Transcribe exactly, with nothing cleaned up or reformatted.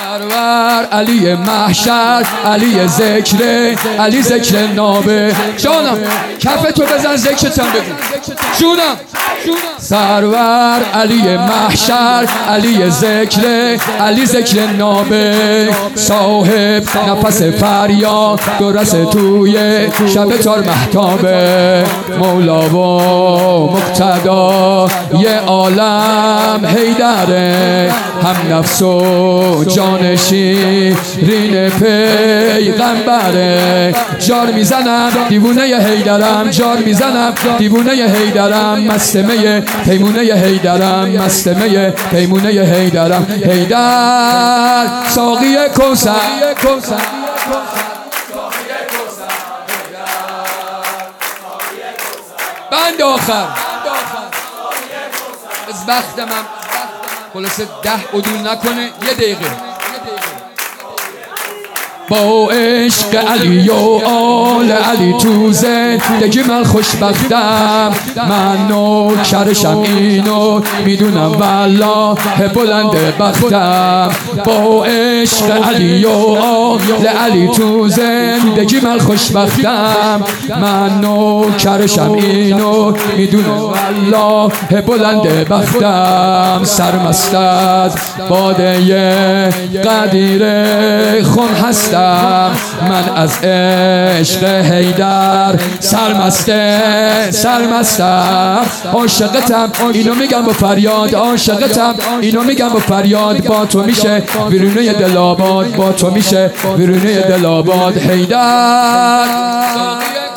سرور علی محشر، علی ذکر، علی ذکر نابه. جانم کف تو بزن ذکرتم بگو جونم. سرور علی محشر، علی ذکر، علی ذکر نابه. صاحب نفس فریاد درس توی شب تار محتابه. مولا و مقتدا یه عالم حیدره، هم نفس و جان شیرین پیغمبره. جار میزنم دیوونه حیدرم، جار میزنم دیوونه حیدرم. مستمه پیمونه حیدرم، مستمه پیمونه حیدرم. حیدر ساقی کوثر، بند آخر از وقتم هم خلاصه ده عدول نکنه یه دقیقه. با عشق علی و آل علی تو زندگی من خوشبختم. من نوکرشم اینو میدونم والله بلند بختم. با عشق علی و آل علی تو زندگی من خوشبختم. من نوکرشم اینو میدونم والله بلند بختم. سرمست از باده قدیر خون هستم. من از عشق حیدر سرمسته سرمستم. عاشقتم اینو میگم با فریاد، عاشقتم اینو میگم با فریاد. با تو میشه ویرونه دل آباد، با تو میشه ویرونه دل آباد. حیدر